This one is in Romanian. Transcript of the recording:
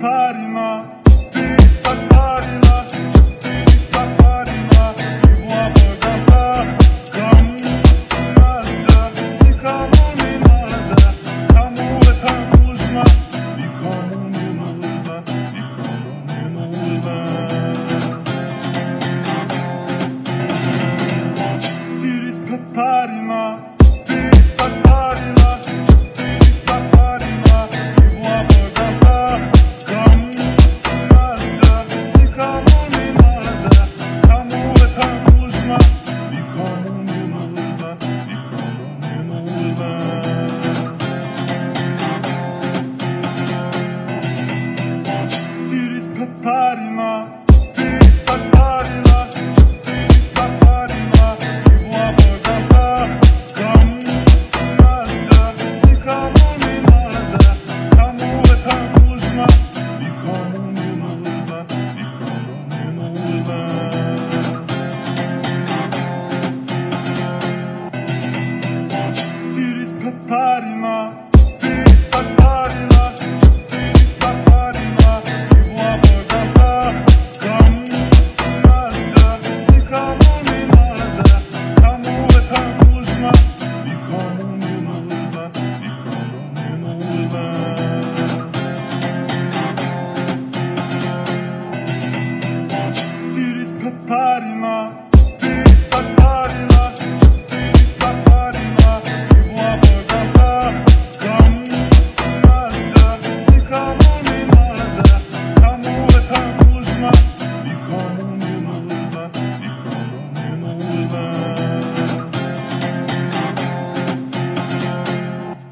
Catarina, Catarina, Catarina, Iguaba Gaza, Camunada, Camunada, Camueta Muzma, Camunada, Camunada. Catarina, Catarina, Catarina, Iguaba Gaza, Camunada, Camunada, Camueta Muzma, Camunada, Camunada. Catarina, Catarina, Catarina, Iguaba Gaza, Camunada, Camunada, Camueta Muzma, Camunada, Camunada. Catarina, Catarina,